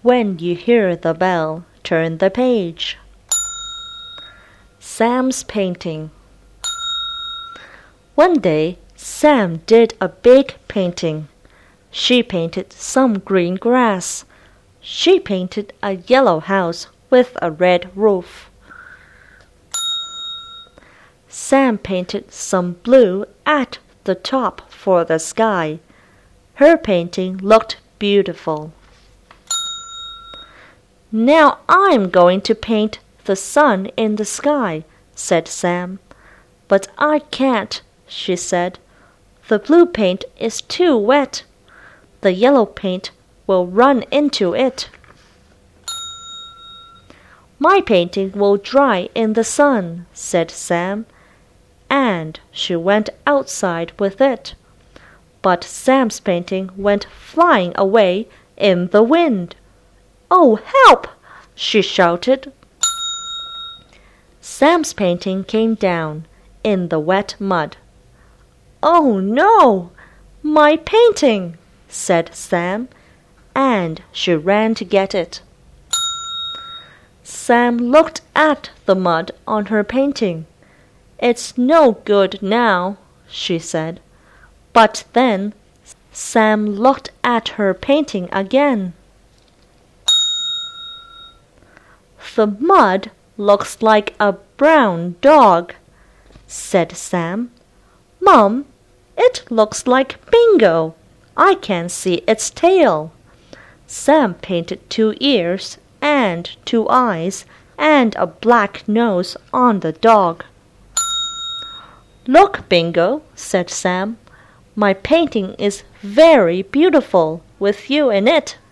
When you hear the bell, turn the page. Sam's painting. One day, Sam did a big painting. She painted some green grass. She painted a yellow house with a red roof. Sam painted some blue at the top for the sky. Her painting looked beautiful. Now I'm going to paint the sun in the sky, said Sam. But I can't, she said. The blue paint is too wet. The yellow paint will run into it. My painting will dry in the sun, said Sam, and she went outside with it. But Sam's painting went flying away in the wind. Oh, help! She shouted. Sam's painting came down in the wet mud. Oh no! My painting! Said Sam, and she ran to get it. Sam looked at the mud on her painting. It's no good now, she said. But then Sam looked at her painting again. The mud looks like a brown dog, said Sam. Mom, it looks like Bingo. I can see its tail. Sam painted 2 ears and 2 eyes and a black nose on the dog. Look, Bingo, said Sam. My painting is very beautiful with you in it.